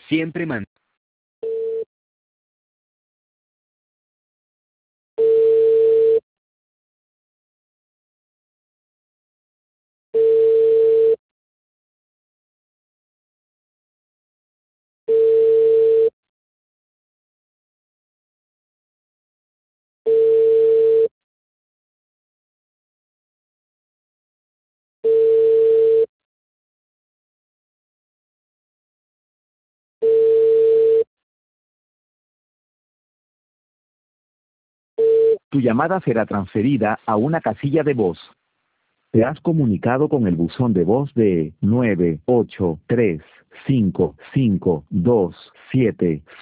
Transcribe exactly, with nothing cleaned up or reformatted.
Siempre man. Tu llamada será transferida a una casilla de voz. Te has comunicado con el buzón de voz de nueve ocho tres cinco cinco dos siete